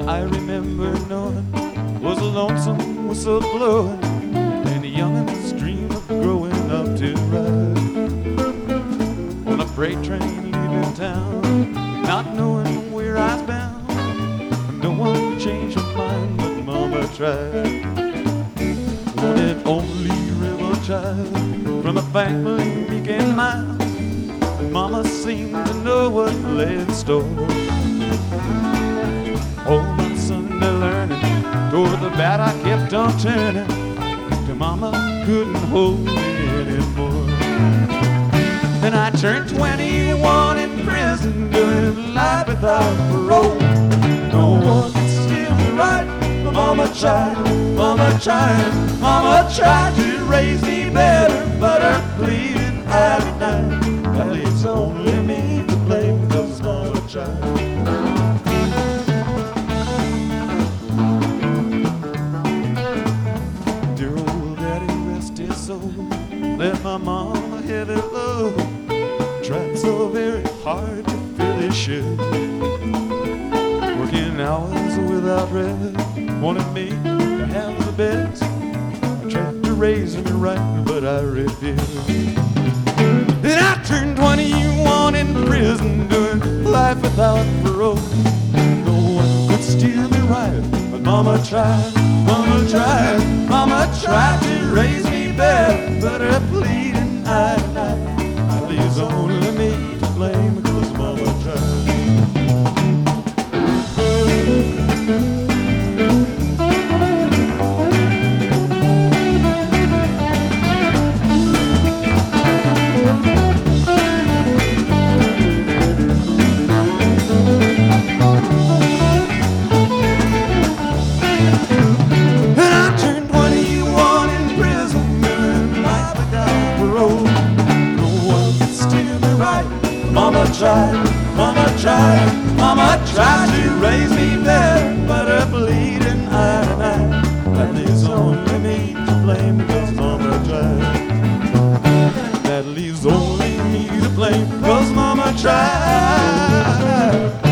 I remember knowing was a lonesome whistle blowing, and a youngin's dream of growing up to ride on a freight train leaving town, not knowing where I was bound. No one changed her mind, but Mama tried. Wanted only rebel child from a family meek and mild. Mama seemed to know what lay in store. All my Sunday learning toward the bad I kept on turning, till Mama couldn't hold me anymore. Then I turned 21 in prison, doing life without parole. No one could steal me right, but Mama tried, Mama tried, Mama tried to raise me better, but her pleading eye denied. That leaves only me to blame, because Mama tried. Dear old daddy, rest his soul, left my mom a heavy load. Tried so very hard to fill his shoes, working hours without rest, wanted me to have the best. I tried to raise me right, but I refused. Then I turned 21 in prison, doing life without parole. No one could steal me right, but Mama tried, Mama tried, Mama tried to raise me better, but her pleading eye denied. That leaves only me to blame, because Mama tried. Mama tried, Mama tried, Mama tried to raise me better, but her bleeding eye denied. That leaves only me to blame, because Mama tried. That leaves only me to blame, because Mama tried.